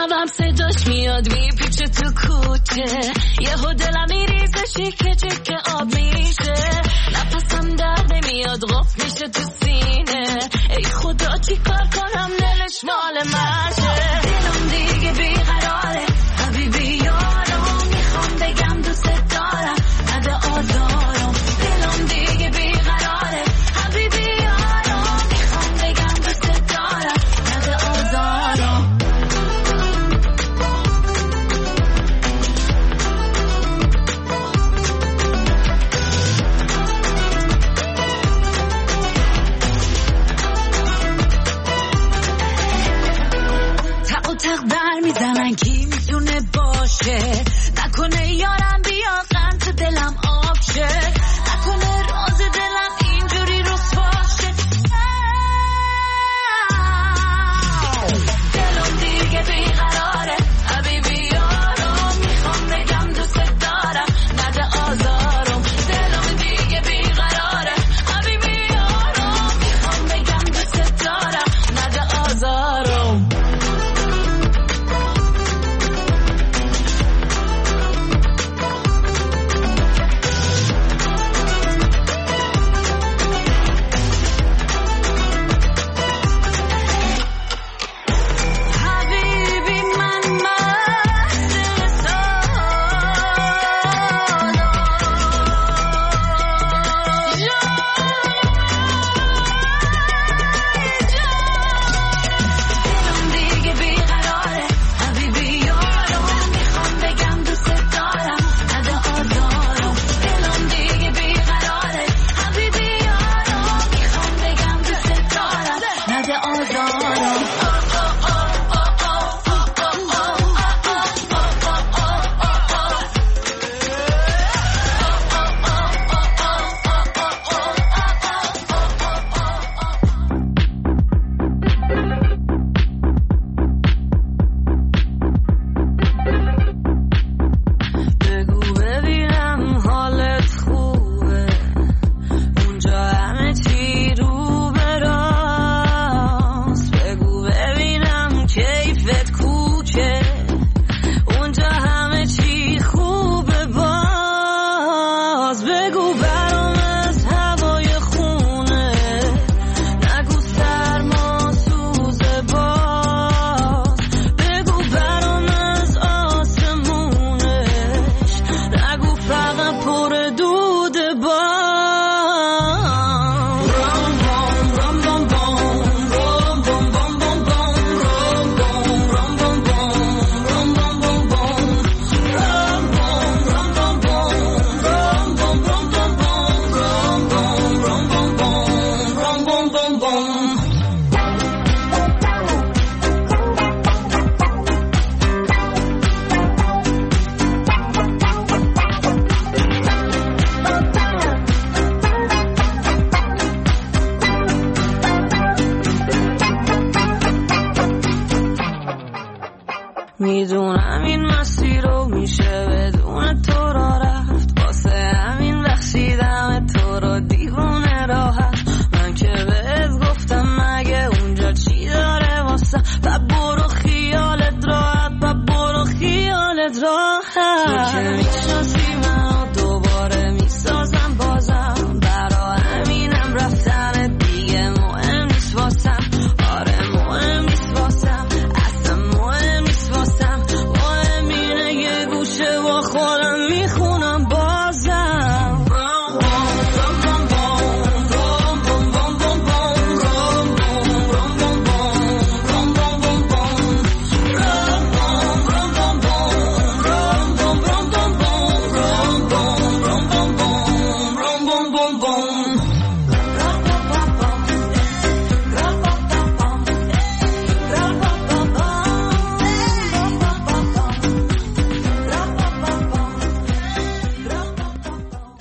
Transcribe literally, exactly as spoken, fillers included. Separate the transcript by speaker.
Speaker 1: شبم صداش میاد میپیچه تو کوچه، یهو دلم میریزه شیکه چکه آب میشه، نفسم در نمیاد غف میشه تو سینه، ای خدا چی کار کنم دلش مال منشه، دلم دیگه بیقراره حبیبی یارم، میخوام بگم دوست دارم نده آزارم، دلم دیگه بیقراره حبیبی یارم، میخوام بگم دوست دارم نده آزارم. تق و تق بر میزنن کی میتونه باشه، نکنه یارم بیا غم تو دلم آب شه، نکنه راز دلم اینجوری رسواشه، دلم دیگه بیقراره حبیبی یارم، میخوام بگم دوست دارم نده آزارم، دلم دیگه بیقراره حبیبی یارم، میخوام بگم دوست دارم نده آزارم. میدونم این